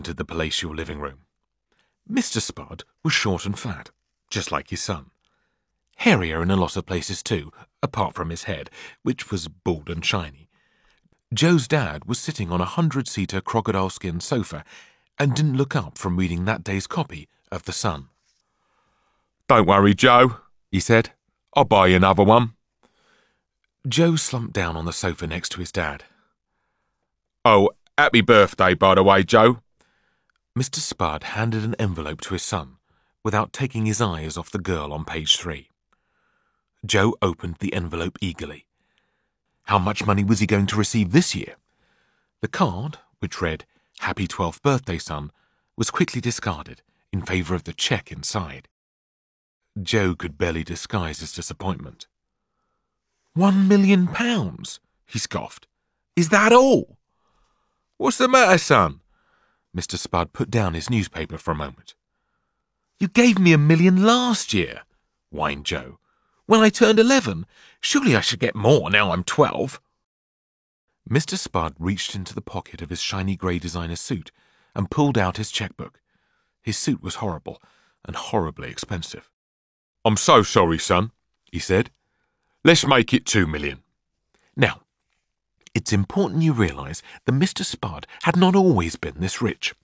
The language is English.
entered the palatial living room. Mr. Spud was short and fat, just like his son. Hairier in a lot of places too, apart from his head, which was bald and shiny. Joe's dad was sitting on a 100-seater crocodile-skin sofa and didn't look up from reading that day's copy of The Sun. "Don't worry, Joe," he said. "I'll buy you another one." Joe slumped down on the sofa next to his dad. "Oh, happy birthday, by the way, Joe." Mr. Spud handed an envelope to his son, without taking his eyes off the girl on page 3. Joe opened the envelope eagerly. How much money was he going to receive this year? The card, which read, "Happy 12th birthday, son," was quickly discarded in favour of the cheque inside. Joe could barely disguise his disappointment. £1 million, he scoffed. "Is that all?" "What's the matter, son?" Mr. Spud put down his newspaper for a moment. "You gave me £1 million last year," whined Joe. "When I turned 11. Surely I should get more now I'm 12. Mr. Spud reached into the pocket of his shiny grey designer suit and pulled out his chequebook. His suit was horrible and horribly expensive. "I'm so sorry, son," he said. "Let's make it 2 million. Now, it's important you realise that Mr. Spud had not always been this rich.